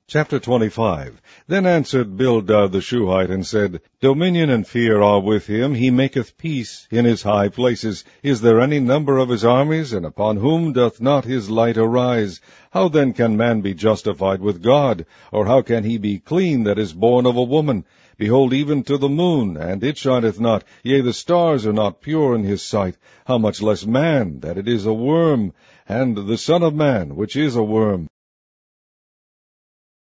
Chapter 25. Then answered Bildad the Shuhite, and said, Dominion and fear are with him, he maketh peace in his high places. Is there any number of his armies, and upon whom doth not his light arise? How then can man be justified with God? Or how can he be clean that is born of a woman? Behold, even to the moon, and it shineth not, yea, the stars are not pure in his sight. How much less man, that it is a worm, and the Son of Man, which is a worm?